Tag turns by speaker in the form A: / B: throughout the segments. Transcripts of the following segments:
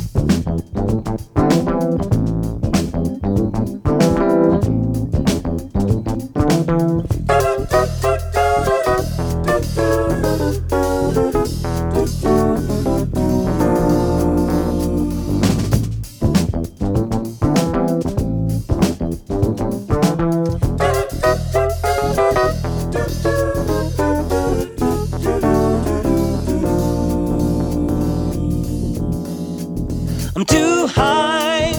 A: I'm too high,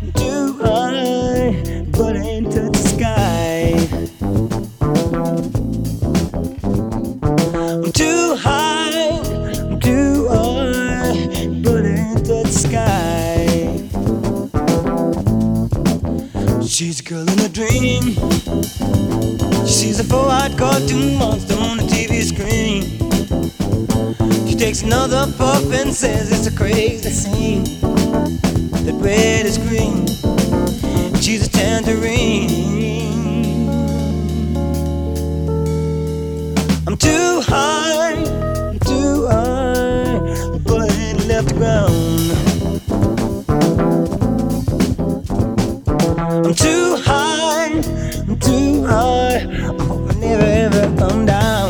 A: but I ain't touch the sky. I'm too high, but I ain't touch the sky. She's a girl in a dream. She sees a 4-eyed cartoon monster on the TV screen. She takes another puff and says it's a crazy scene. That red is green, she's a tangerine. I'm too high, but I ain't left the ground. I'm too high, I hope I never ever come down.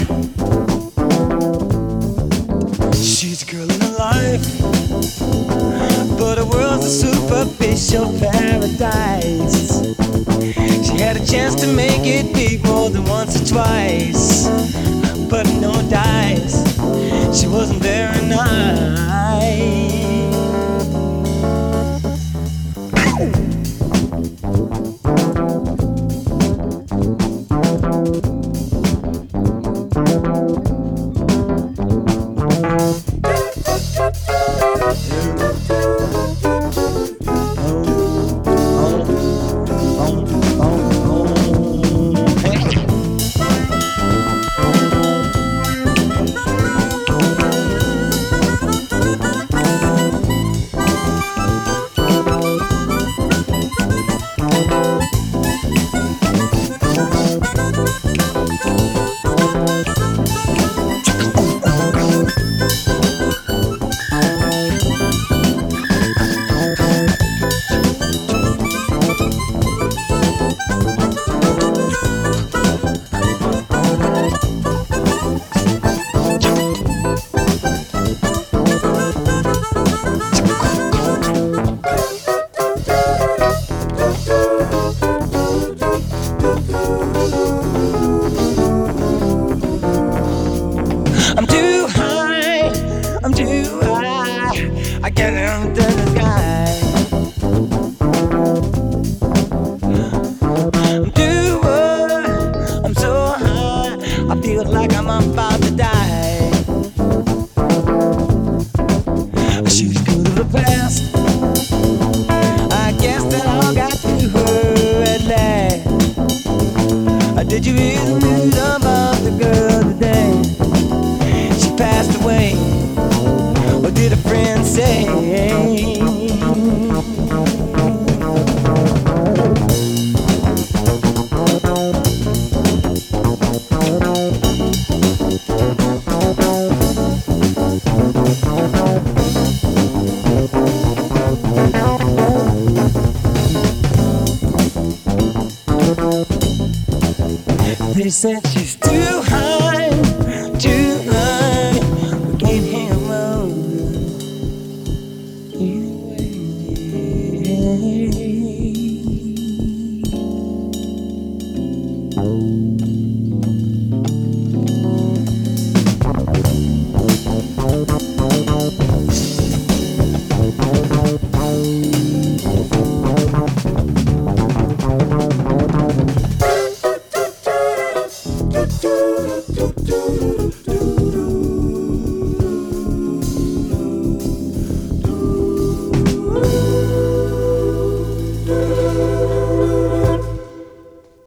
A: She's a girl in her life, but the world's a superficial paradise. She had a chance to make it big more than once or twice, but no dice. She wasn't very nice. I'm too high, I can't even touch the sky. I'm so high, I feel like I'm about to die. She's good of the past, I guess that all got to her at last. Did you hear the news about the girl today? She passed away. What did a friend say? They said